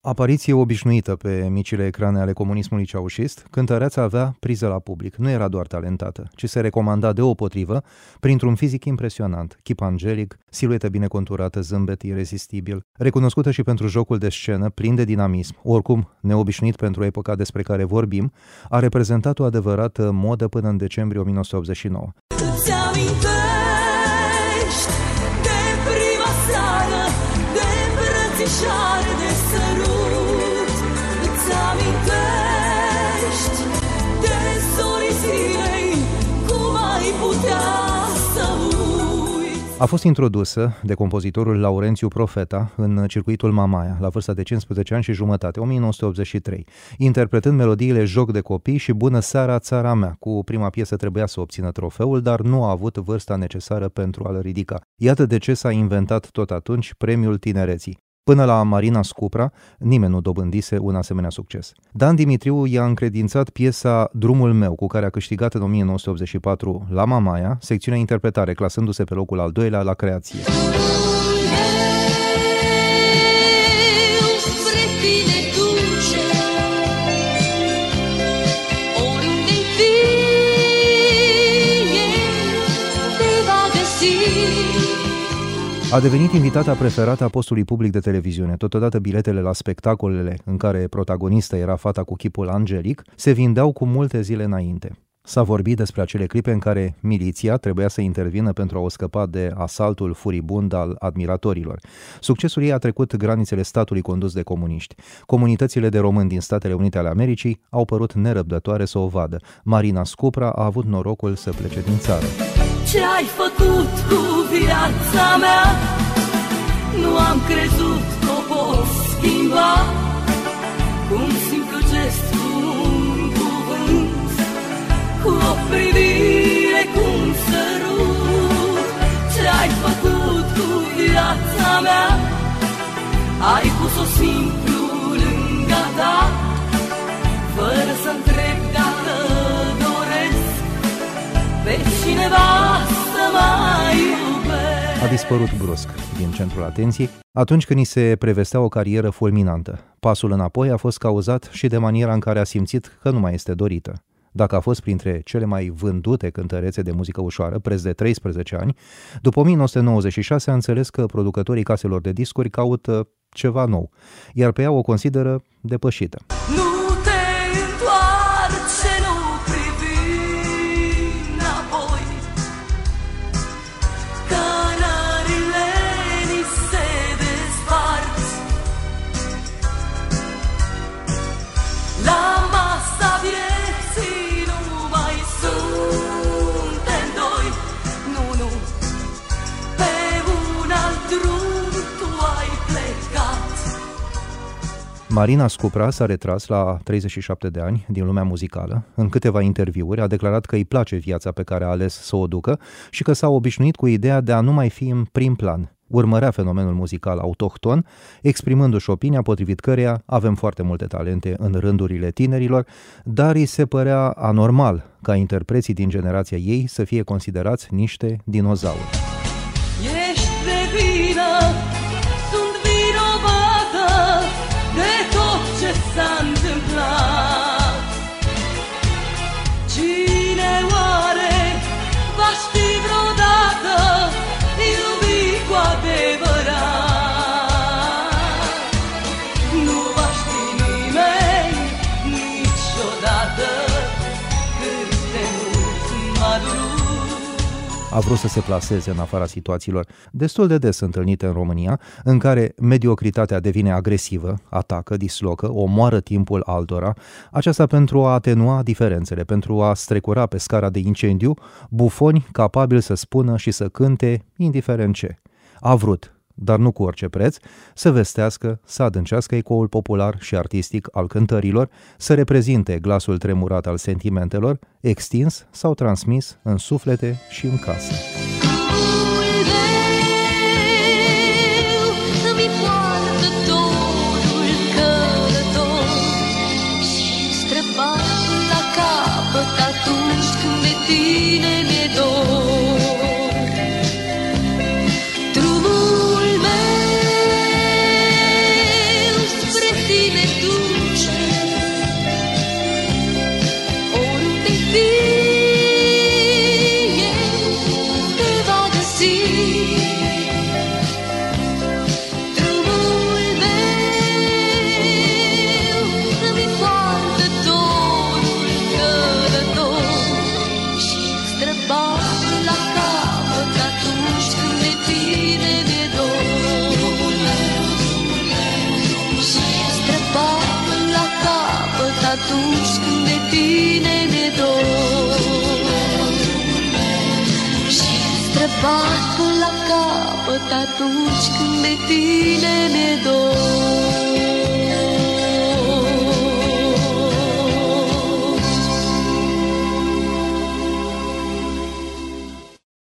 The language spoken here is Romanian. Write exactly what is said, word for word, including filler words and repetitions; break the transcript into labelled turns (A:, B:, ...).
A: Apariție obișnuită pe micile ecrane ale comunismului ceaușist, cântăreața avea priză la public. Nu era doar talentată, ci se recomanda deopotrivă printr-un fizic impresionant, chip angelic, siluetă bine conturată, zâmbet irezistibil, recunoscută și pentru jocul de scenă plin de dinamism, oricum neobișnuit pentru epoca despre care vorbim, a reprezentat o adevărată modă până în decembrie o mie nouă sute optzeci și nouă.
B: Îți amintești de prima seară, de îmbrățișare, de sărut? Îți amintești de zorii zilei, cum ai putea să uiți?
A: A fost introdusă de compozitorul Laurențiu Profeta în circuitul Mamaia, la vârsta de cincisprezece ani și jumătate, o mie nouă sute optzeci și trei, interpretând melodiile Joc de copii și Bună seara, țara mea. Cu prima piesă trebuia să obțină trofeul, dar nu a avut vârsta necesară pentru a-l ridica. Iată de ce s-a inventat tot atunci premiul tinereții. Până la Marina Scupra, nimeni nu dobândise un asemenea succes. Dan Dimitriu i-a încredințat piesa Drumul meu, cu care a câștigat în o mie nouă sute optzeci și patru la Mamaia, secțiunea interpretare, clasându-se pe locul al doilea la creație. A devenit invitata preferată a postului public de televiziune. Totodată biletele la spectacolele în care protagonistă era fata cu chipul angelic se vindeau cu multe zile înainte. S-a vorbit despre acele clipe în care miliția trebuia să intervină pentru a o scăpa de asaltul furibund al admiratorilor. Succesul ei a trecut granițele statului condus de comuniști. Comunitățile de români din Statele Unite ale Americii au părut nerăbdătoare să o vadă. Marina Scupra a avut norocul să plece din țară.
B: Ce ai făcut cu viața mea? Nu am crezut că o poți schimba. Cum simplu gest, cu un cuvânt, cu o privire, cu un sărut. Ce ai făcut cu viața mea? Ai pus-o simplu lângă ta, fără să întreb dacă doresc pe cineva să mai iubesc.
A: A dispărut brusc din centrul atenției atunci când i se prevestea o carieră fulminantă. Pasul înapoi a fost cauzat și de maniera în care a simțit că nu mai este dorită. Dacă a fost printre cele mai vândute cântărețe de muzică ușoară, preț de treisprezece ani, după o mie nouă sute nouăzeci și șase a înțeles că producătorii caselor de discuri caută ceva nou, iar pe ea o consideră depășită.
B: Nu te întoarce, nu privi înapoi, cărările ni se despart. La masa vieții nu mai suntem doi, nu, nu, pe un alt drum tu ai plecat.
A: Marina Scupra s-a retras la treizeci și șapte de ani din lumea muzicală. În câteva interviuri a declarat că îi place viața pe care a ales să o ducă și că s-a obișnuit cu ideea de a nu mai fi în prim plan. Urmărea fenomenul muzical autohton, exprimându-și opinia potrivit căreia avem foarte multe talente în rândurile tinerilor, dar îi se părea anormal ca interpreții din generația ei să fie considerați niște dinozauri.
B: Ești de vină, sunt vinovată de tot ce s-a întâmplat. Cine oare va ști vreodată iubi cu adevărat? Nu va ști nimeni niciodată cât de mult m-a durut.
A: A vrut să se plaseze în afara situațiilor destul de des întâlnite în România, în care mediocritatea devine agresivă, atacă, dislocă, omoară timpul altora, aceasta pentru a atenua diferențele, pentru a strecura pe scara de incendiu bufoni capabili să spună și să cânte indiferent ce. A vrut, dar nu cu orice preț, să vestească, să adâncească ecoul popular și artistic al cântărilor, să reprezinte glasul tremurat al sentimentelor, extins sau transmis în suflete și în case.
B: Drumul meu spre tine tine duce. Oriunde fie, te va găsi. Drumul meu îmi poartă dorul călător și străbat la capăt atunci când de tine mi-e dor. Și străbat la capăt atunci când de tine mi-e dor. Și străbat la capăt atunci când de tine mi-e dor.